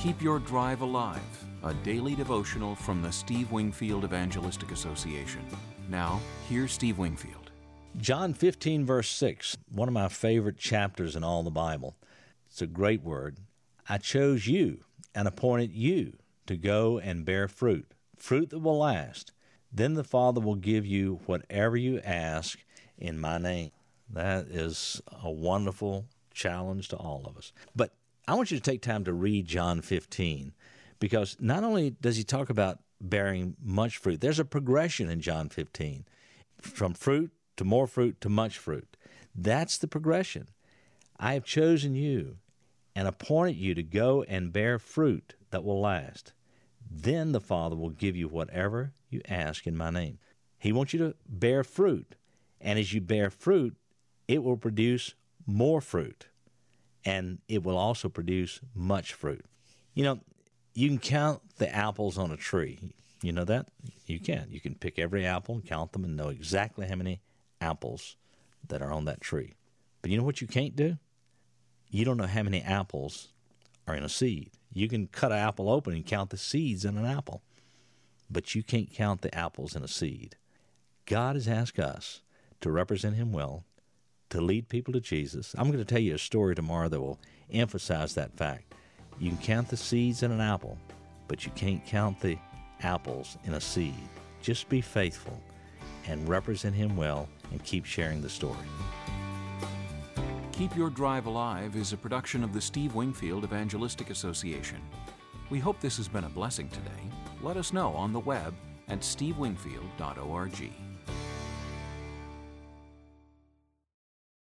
Keep Your Drive Alive, a daily devotional from the Steve Wingfield Evangelistic Association. Now, here's Steve Wingfield. John 15, verse 6, one of my favorite chapters in all the Bible. It's a great word. I chose you and appointed you to go and bear fruit, fruit that will last. Then the Father will give you whatever you ask in my name. That is a wonderful challenge to all of us. But I want you to take time to read John 15, because not only does he talk about bearing much fruit, there's a progression in John 15, from fruit to more fruit to much fruit. That's the progression. I have chosen you and appointed you to go and bear fruit that will last. Then the Father will give you whatever you ask in my name. He wants you to bear fruit, and as you bear fruit, it will produce more fruit. And it will also produce much fruit. You know, you can count the apples on a tree. You know that? You can. You can pick every apple and count them and know exactly how many apples that are on that tree. But you know what you can't do? You don't know how many apples are in a seed. You can cut an apple open and count the seeds in an apple, but you can't count the apples in a seed. God has asked us to represent Him well, to lead people to Jesus. I'm going to tell you a story tomorrow that will emphasize that fact. You can count the seeds in an apple, but you can't count the apples in a seed. Just be faithful and represent Him well and keep sharing the story. Keep Your Drive Alive is a production of the Steve Wingfield Evangelistic Association. We hope this has been a blessing today. Let us know on the web at stevewingfield.org.